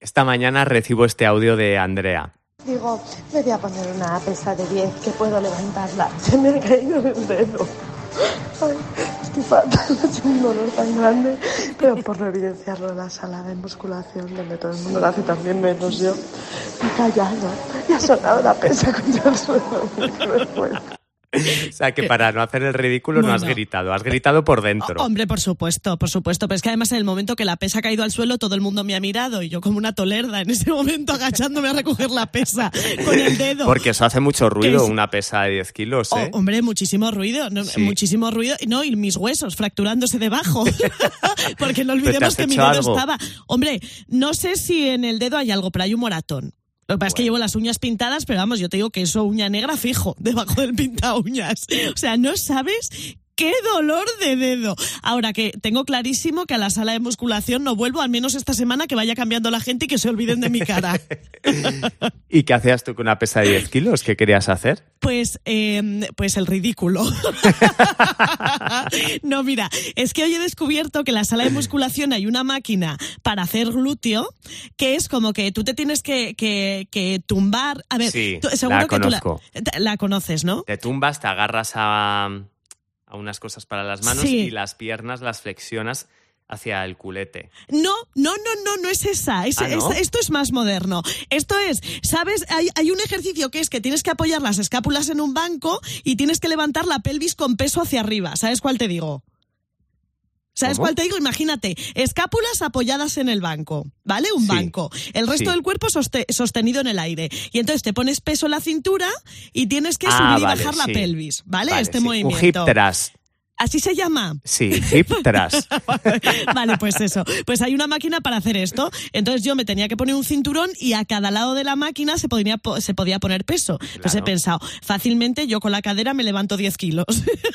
Esta mañana recibo este audio de Andrea. Digo, me voy a poner una pesa de 10 que puedo levantarla. Se me ha caído el dedo. Ay, estoy fatal, es un dolor tan grande. Pero por no evidenciarlo en la sala de musculación, donde todo el mundo lo hace también menos yo, me he callado y ha sonado la pesa contra el suelo. Qué vergüenza. O sea, que para no hacer el ridículo no has gritado por dentro. Hombre, por supuesto, pero es que además en el momento que la pesa ha caído al suelo todo el mundo me ha mirado y yo como una tolerda en ese momento agachándome a recoger la pesa con el dedo. Porque eso hace mucho ruido, una pesa de 10 kilos, ¿eh? Hombre, muchísimo ruido, muchísimo ruido, no, y mis huesos fracturándose debajo, porque no olvidemos que mi dedo estaba... Hombre, no sé si en el dedo hay algo, pero hay un moratón. Lo que pasa es que llevo las uñas pintadas, pero vamos, yo te digo que eso uña negra fijo, debajo del pinta uñas. O sea, no sabes qué dolor de dedo. Ahora que tengo clarísimo que a la sala de musculación no vuelvo, al menos esta semana, que vaya cambiando la gente y que se olviden de mi cara. ¿Y qué hacías tú con una pesa de 10 kilos? ¿Qué querías hacer? Pues el ridículo. No, mira, es que hoy he descubierto que en la sala de musculación hay una máquina para hacer glúteo, que es como que tú te tienes que tumbar. A ver, sí, seguro la que conozco. tú la conoces, ¿no? Te tumbas, te agarras a unas cosas para las manos y las piernas las flexionas hacia el culete. No es esa. ¿No? Esto es más moderno. Esto es, ¿sabes? Hay un ejercicio que es que tienes que apoyar las escápulas en un banco y tienes que levantar la pelvis con peso hacia arriba. ¿Sabes cuál te digo? ¿Sabes cuál te digo? Imagínate, escápulas apoyadas en el banco, ¿vale? Un banco. El resto del cuerpo sostenido en el aire. Y entonces te pones peso en la cintura y tienes que subir y bajar la pelvis, ¿vale? Este movimiento. Un hip thrust. ¿Así se llama? Sí, hip thrust. Vale, pues eso. Pues hay una máquina para hacer esto. Entonces yo me tenía que poner un cinturón y a cada lado de la máquina se podía poner peso. Claro. Entonces he pensado, fácilmente yo con la cadera me levanto 10 kilos.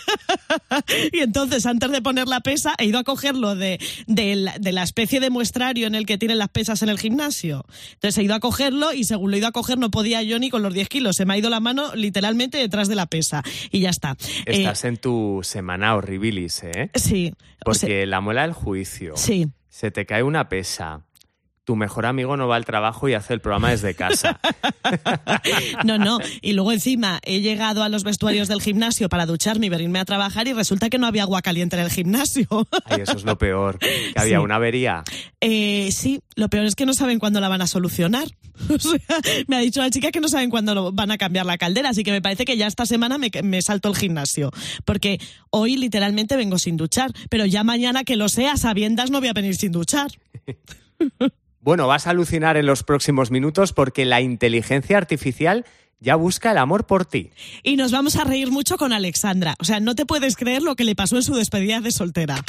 Y entonces antes de poner la pesa he ido a cogerlo de la especie de muestrario en el que tienen las pesas en el gimnasio. Entonces he ido a cogerlo y según lo he ido a coger no podía yo ni con los 10 kilos. Se me ha ido la mano literalmente detrás de la pesa. Y ya está. Estás en tu semana horribilis, ¿eh? Sí. Porque la muela del juicio. Sí. Se te cae una pesa. Tu mejor amigo no va al trabajo y hace el programa desde casa. No. Y luego encima he llegado a los vestuarios del gimnasio para ducharme y venirme a trabajar y resulta que no había agua caliente en el gimnasio. Ay, eso es lo peor. ¿Que había una avería? Sí, lo peor es que no saben cuándo la van a solucionar. O sea, me ha dicho la chica que no saben cuándo van a cambiar la caldera, así que me parece que ya esta semana me salto el gimnasio. Porque hoy literalmente vengo sin duchar, pero ya mañana que lo sea, a sabiendas no voy a venir sin duchar. Bueno, vas a alucinar en los próximos minutos porque la inteligencia artificial ya busca el amor por ti. Y nos vamos a reír mucho con Alexandra. O sea, no te puedes creer lo que le pasó en su despedida de soltera.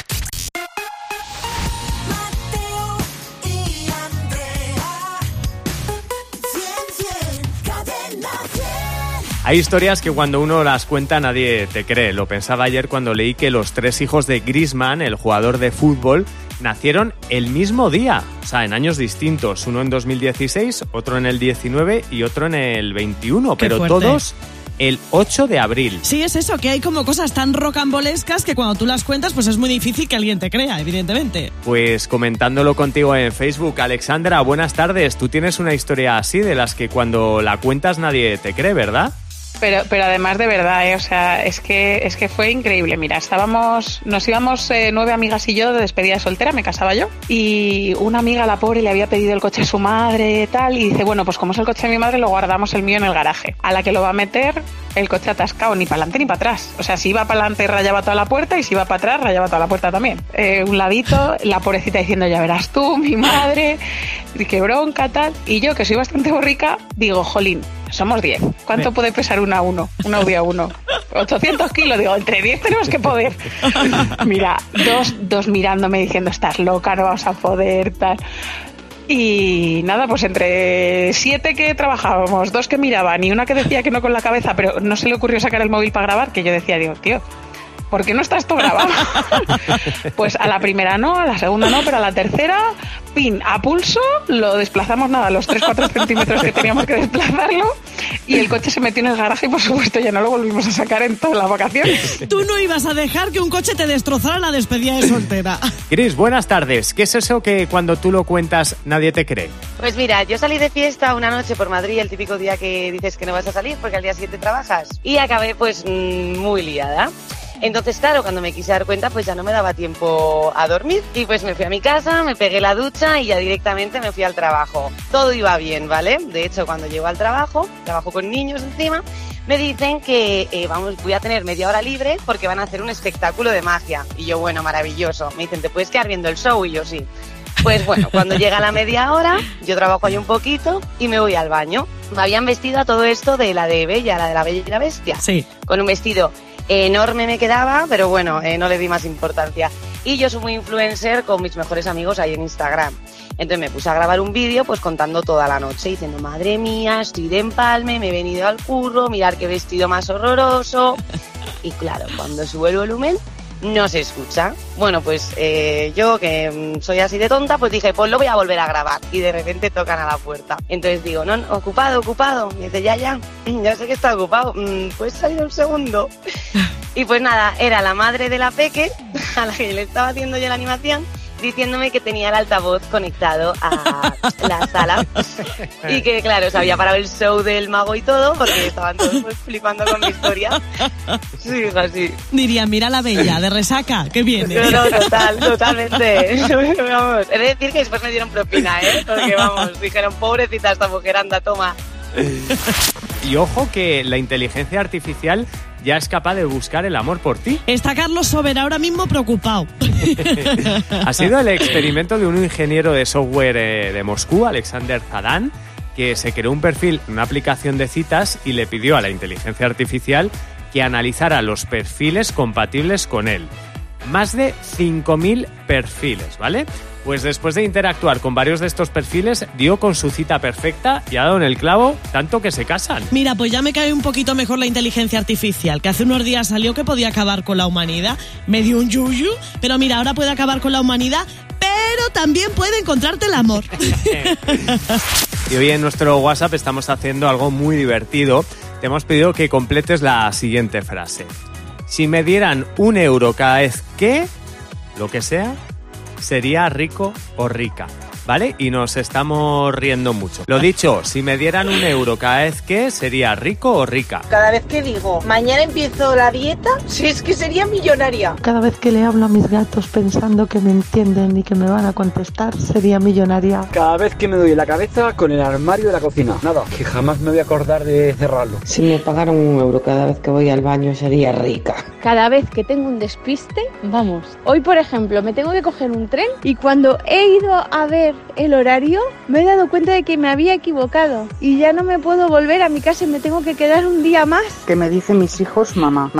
Hay historias que cuando uno las cuenta nadie te cree. Lo pensaba ayer cuando leí que los 3 hijos de Griezmann, el jugador de fútbol, nacieron el mismo día, o sea, en años distintos. Uno en 2016, otro en el 19 y otro en el 21, pero fuerte. Todos el 8 de abril. Sí, es eso, que hay como cosas tan rocambolescas que cuando tú las cuentas pues es muy difícil que alguien te crea, evidentemente. Pues comentándolo contigo en Facebook, Alexandra, buenas tardes. Tú tienes una historia así de las que cuando la cuentas nadie te cree, ¿verdad? Pero además de verdad, o sea, es que fue increíble. Mira, nos íbamos 9 amigas y yo de despedida de soltera, me casaba yo, y una amiga, la pobre, le había pedido el coche a su madre, tal, y dice, bueno, pues como es el coche de mi madre, lo guardamos el mío en el garaje. A la que lo va a meter, el coche atascado, ni para adelante ni para atrás. O sea, si iba para adelante rayaba toda la puerta, y si iba para atrás rayaba toda la puerta también. Un ladito, la pobrecita diciendo, ya verás tú, mi madre, y qué bronca, tal. Y yo, que soy bastante borrica, digo, jolín, somos 10. ¿Cuánto puede pesar un Audi A1? 800 kilos. Digo, entre 10 tenemos que poder. Mira, dos mirándome diciendo, estás loca, no vamos a poder, tal. Y nada, pues entre 7 que trabajábamos, 2 que miraban y una que decía que no con la cabeza, pero no se le ocurrió sacar el móvil para grabar, que yo decía, digo, tío, ¿por qué no está esto grabado? Pues a la primera no, a la segunda no, pero a la tercera, pin, a pulso, lo desplazamos nada, los 3-4 centímetros que teníamos que desplazarlo, y el coche se metió en el garaje y por supuesto ya no lo volvimos a sacar en todas las vacaciones. Tú no ibas a dejar que un coche te destrozara la despedida de soltera. Gris, buenas tardes. ¿Qué es eso que cuando tú lo cuentas nadie te cree? Pues mira, yo salí de fiesta una noche por Madrid, el típico día que dices que no vas a salir porque al día siguiente trabajas, y acabé pues muy liada. Entonces, claro, cuando me quise dar cuenta, pues ya no me daba tiempo a dormir. Y pues me fui a mi casa, me pegué la ducha y ya directamente me fui al trabajo. Todo iba bien, ¿vale? De hecho, cuando llego al trabajo con niños encima, me dicen que voy a tener media hora libre porque van a hacer un espectáculo de magia. Y yo, bueno, maravilloso. Me dicen, ¿te puedes quedar viendo el show? Y yo, sí. Pues bueno, cuando llega la media hora, yo trabajo ahí un poquito y me voy al baño. Me habían vestido a todo esto de la de Bella, la de la Bella y la Bestia. Sí. Con un vestido enorme me quedaba, pero bueno, no le di más importancia. Y yo soy muy influencer con mis mejores amigos ahí en Instagram. Entonces me puse a grabar un vídeo pues contando toda la noche, diciendo, madre mía, estoy de empalme, me he venido al curro, mirar qué vestido más horroroso. Y claro, cuando subo el volumen, no se escucha. Bueno, pues yo que soy así de tonta, pues dije, pues lo voy a volver a grabar. Y de repente tocan a la puerta. Entonces digo, no, ocupado. Y dice, ya sé que está ocupado. ¿Puedes salir un segundo? Y pues nada, era la madre de la peque, a la que le estaba haciendo yo la animación, diciéndome que tenía el altavoz conectado a la sala y que claro, se había parado el show del mago y todo porque estaban todos pues, flipando con mi historia. Sí, hija, sí. Diría, mira la Bella de resaca, que viene. No, totalmente. Vamos, he de decir que después me dieron propina, porque vamos, dijeron, pobrecita esta mujer, anda, toma. Y ojo que la inteligencia artificial ya es capaz de buscar el amor por ti. Está Carlos Sober ahora mismo preocupado. Ha sido el experimento de un ingeniero de software de Moscú, Alexander Zadan, que se creó un perfil en una aplicación de citas y le pidió a la inteligencia artificial que analizara los perfiles compatibles con él. Más de 5.000 perfiles, ¿vale? Pues después de interactuar con varios de estos perfiles, dio con su cita perfecta y ha dado en el clavo, tanto que se casan. Mira, pues ya me cae un poquito mejor la inteligencia artificial, que hace unos días salió que podía acabar con la humanidad. Me dio un yuyu, pero mira, ahora puede acabar con la humanidad, pero también puede encontrarte el amor. Y hoy en nuestro WhatsApp estamos haciendo algo muy divertido. Te hemos pedido que completes la siguiente frase. Si me dieran 1 euro cada vez que, lo que sea, sería rico o rica, ¿vale? Y nos estamos riendo mucho. Lo dicho, si me dieran 1 euro cada vez que, sería rico o rica. Cada vez que digo, mañana empiezo la dieta, si es que sería millonaria. Cada vez que le hablo a mis gatos pensando que me entienden y que me van a contestar, sería millonaria. Cada vez que me doy la cabeza con el armario de la cocina. Nada, que jamás me voy a acordar de cerrarlo. Si me pagaran 1 euro cada vez que voy al baño, sería rica. Cada vez que tengo un despiste, vamos. Hoy, por ejemplo, me tengo que coger un tren y cuando he ido a ver el horario, me he dado cuenta de que me había equivocado y ya no me puedo volver a mi casa y me tengo que quedar un día más. Que me dicen mis hijos, mamá.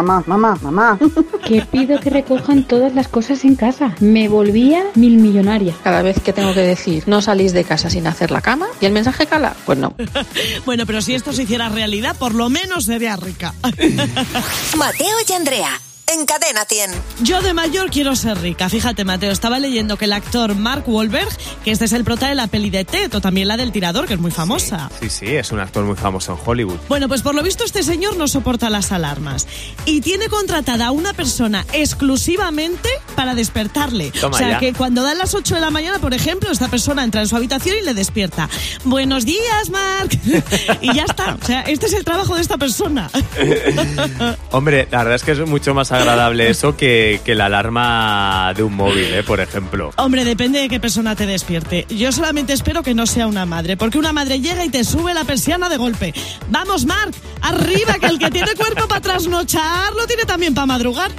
Que pido que recojan todas las cosas en casa. Me volvía 1000millonaria. Cada vez que tengo que decir, no salís de casa sin hacer la cama, y el mensaje cala, pues no. Bueno, pero si esto se hiciera realidad, por lo menos sería rica. Mateo y Andrea, en Cadena 100. Yo de mayor quiero ser rica. Fíjate, Mateo, estaba leyendo que el actor Mark Wahlberg, que este es el prota de la peli de Ted, o también la del tirador, que es muy famosa. Sí, es un actor muy famoso en Hollywood. Bueno, pues por lo visto este señor no soporta las alarmas y tiene contratada a una persona exclusivamente para despertarle. Toma, o sea, ya. que cuando dan las 8 de la mañana, por ejemplo, esta persona entra en su habitación y le despierta. Buenos días, Mark. Y ya está. O sea, este es el trabajo de esta persona. Hombre, la verdad es que es mucho más agradable eso que la alarma de un móvil, por ejemplo. Hombre, depende de qué persona te despierte. Yo solamente espero que no sea una madre, porque una madre llega y te sube la persiana de golpe. Vamos, Marc, arriba, que el que tiene cuerpo para trasnochar lo tiene también para madrugar.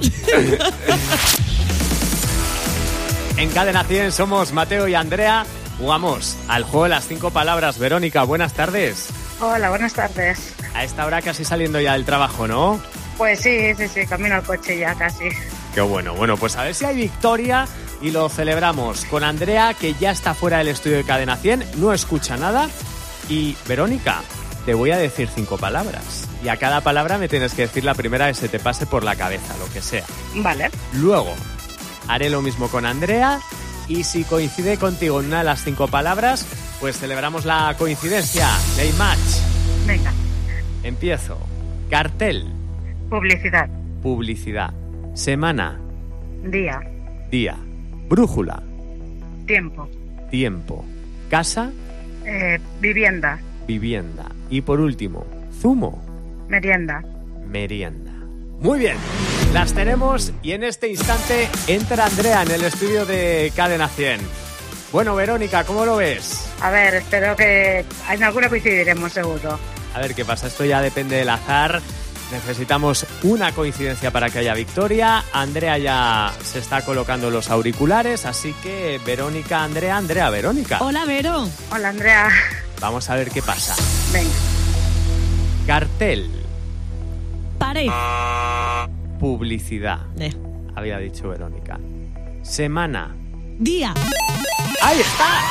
En Cadena 100 somos Mateo y Andrea. Jugamos al juego de las 5 palabras. Verónica, buenas tardes. Hola, buenas tardes. A esta hora casi saliendo ya del trabajo, ¿no? Pues sí, camino al coche ya casi. Qué bueno. Bueno, pues a ver si hay victoria y lo celebramos con Andrea, que ya está fuera del estudio de Cadena 100, no escucha nada. Y Verónica, te voy a decir 5 palabras. Y a cada palabra me tienes que decir la primera que se te pase por la cabeza, lo que sea. Vale. Luego, haré lo mismo con Andrea. Y si coincide contigo en una de las 5 palabras, pues celebramos la coincidencia. Day match. Venga. Empiezo. Cartel. Publicidad. Publicidad. Semana. Día. Día. Brújula. Tiempo. Tiempo. Casa. Vivienda. Vivienda. Y por último, zumo. Merienda. Merienda. Muy bien, las tenemos y en este instante entra Andrea en el estudio de Cadena 100. Bueno, Verónica, ¿cómo lo ves? A ver, espero que en alguna coincidiremos seguro. A ver qué pasa, esto ya depende del azar. Necesitamos una coincidencia para que haya victoria. Andrea ya se está colocando los auriculares, así que Verónica, Andrea, Andrea, Verónica. Hola, Vero. Hola, Andrea. Vamos a ver qué pasa. Venga. Cartel. Pared. Publicidad. Había dicho Verónica. Semana. Día. ¡Ahí está!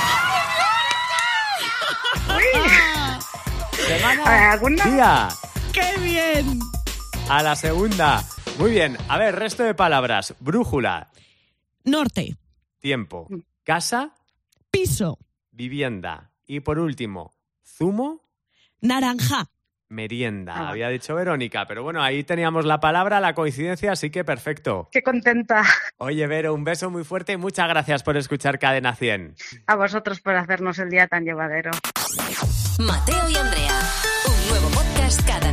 Semana. Día. ¡Qué bien! A la segunda. Muy bien. A ver, resto de palabras. Brújula. Norte. Tiempo. Casa. Piso. Vivienda. Y por último, zumo. Naranja. Merienda. Había dicho Verónica, pero bueno, ahí teníamos la palabra, la coincidencia, así que perfecto. Qué contenta. Oye, Vero, un beso muy fuerte y muchas gracias por escuchar Cadena 100. A vosotros por hacernos el día tan llevadero. Mateo y Andrea, un nuevo podcast cada